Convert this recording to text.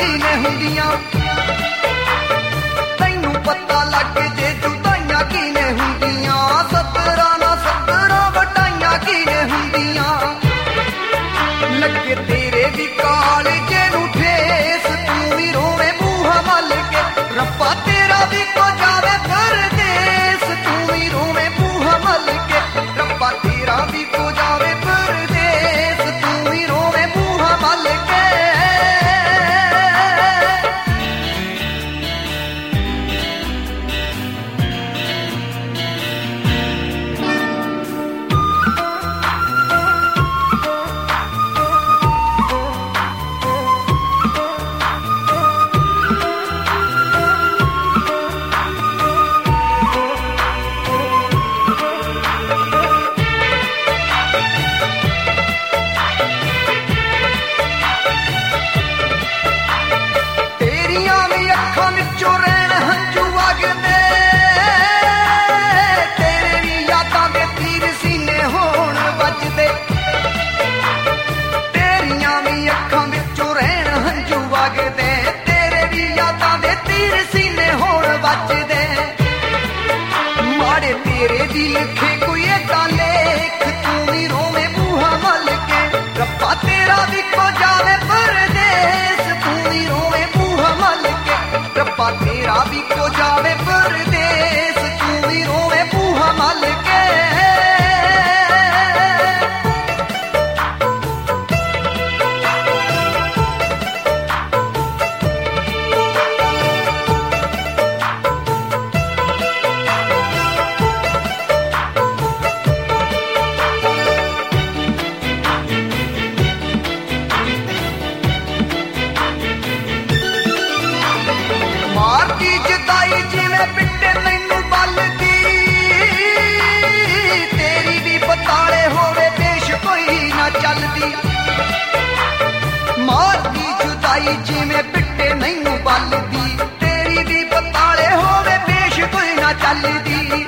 कीने हुंदियां तैनू पता लग जे जुदाइयां कीने हुंदियां सतरा ना सतरा वटाइयां कीने हुंदियां लगे तेरे भी कालजे नू ठेस तू भी रोवे मूंह मल के रब्बा तेरा भी को जावे परदेस तू भी रोवे मूंह मल के रब्बा तेरा भी को जावे परदेस तू भी रोवे मूंह मल के माड़े तेरे दी लिखे कोई एदा लेख तू भी रोवे मूंह मल के रब्बा तेरा भी को जावे परदेस तू भी रोवे मूंह मल के रब्बा तेरा भी को जावे परदेस तू भी रोवे मूंह मल के पिट्टे तैनू बलदी तेरी भी बताले होवे पेश कोई ना चलदी मारदी जुदाई जिवें पिट्टे नैनू बलदी तेरी भी बताले होवे पेश कोई ना चलदी